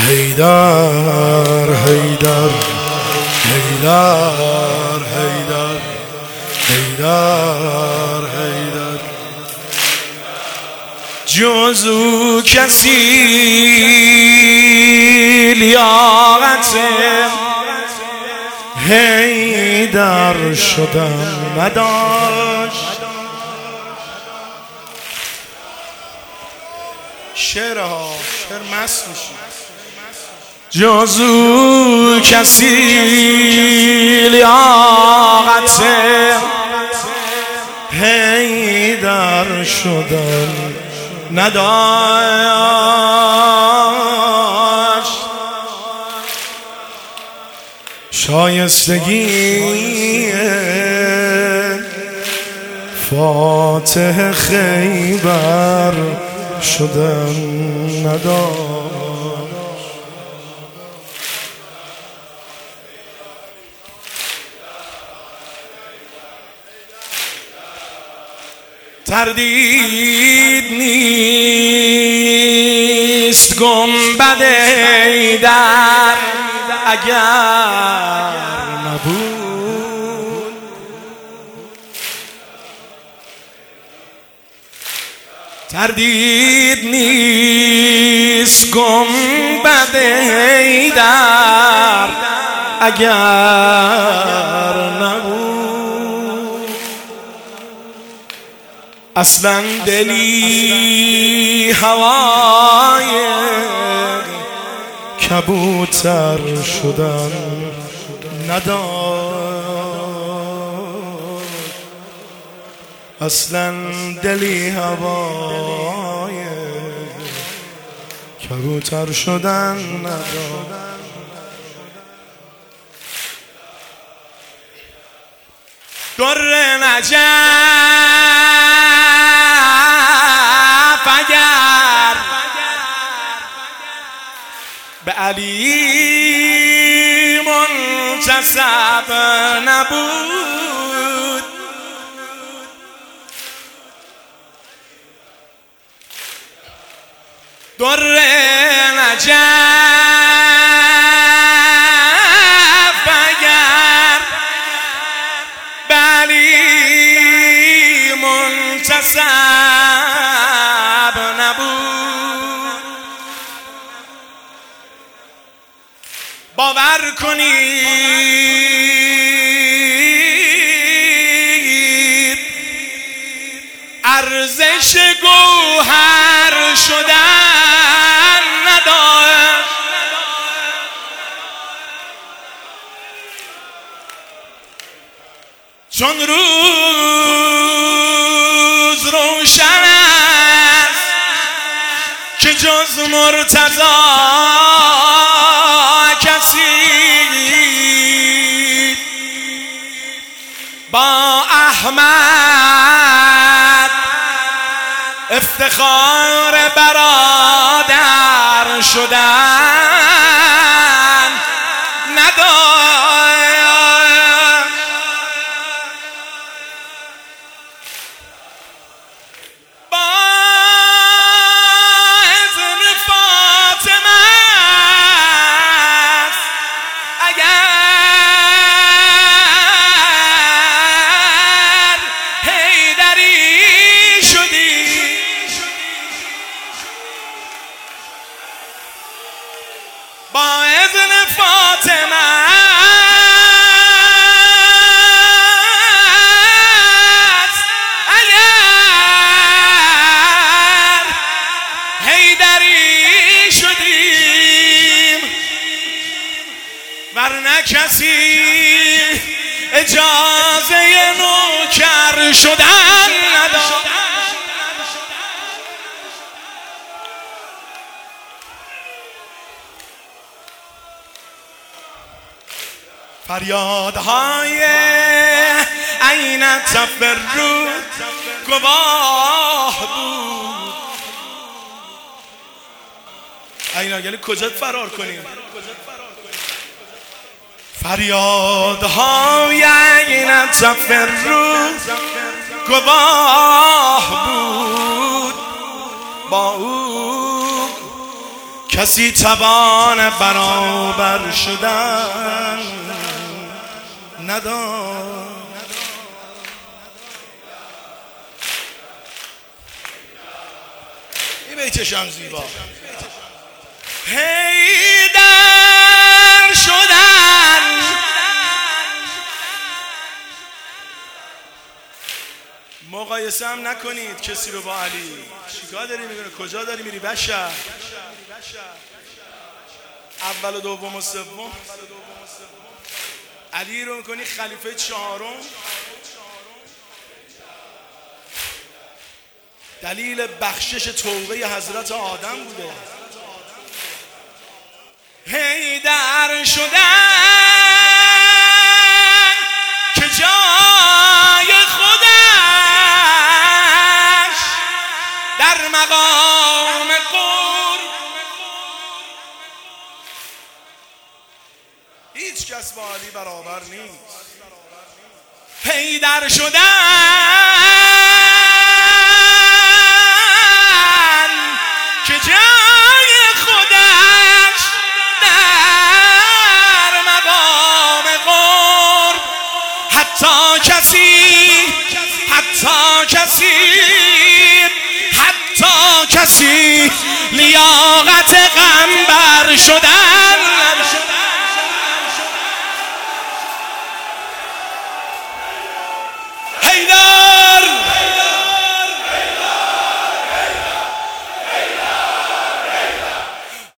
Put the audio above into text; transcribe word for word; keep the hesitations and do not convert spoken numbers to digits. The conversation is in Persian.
حیدر حیدر حیدر حیدر حیدر حیدر جز او کسی لیاقت حیدر شدن نداشت. شعرها شعر مست میشی. جز او کسی لیاقت حیدر شدن نداشت. شایستگی فاتح خیبر شدن نداشت. تردید نیست گنبد حیدر اگر نبود. تردید نیست گنبد حیدر اگر نبود. اصلا دلی هوای کبوتر شدن نداشت. اصلا دلی هوای کبوتر شدن نداشت. در نجف اگر به علی منتسب نبود. در نجف اگر به علی منتسب نبود. باور کنید ارزش گوهر شدن نداشت. چون روز روشن است که جز مرتضی کسی با احمد افتخار برادر شدن نداشت. با اذن فاطمه اگر حیدری شدیم ورنه کسی اجازه نوکر شدن نداشت. فریادهای عین تفرو گواه بود. عینا یعنی کجا فرار کنیم؟ فریادهای عین تفرو گواه بود با او کسی توان برابر شدن ندارد. این بیتش هم زیبا. حیدر شدن مقایسه هم نکنید کسی رو با علی. چیکار داری میکنه؟ کجا داری میری بشر؟ اول و دوم و سوم علی رو میکنی خلیفه چهارم. دلیل بخشش توبه حضرت آدم بوده. حیدر شدن که جای خودش در مقام قرب هیچ کس با علی برابر نیست. حیدر شدن که جای خودش در مقام قرب حتی کسی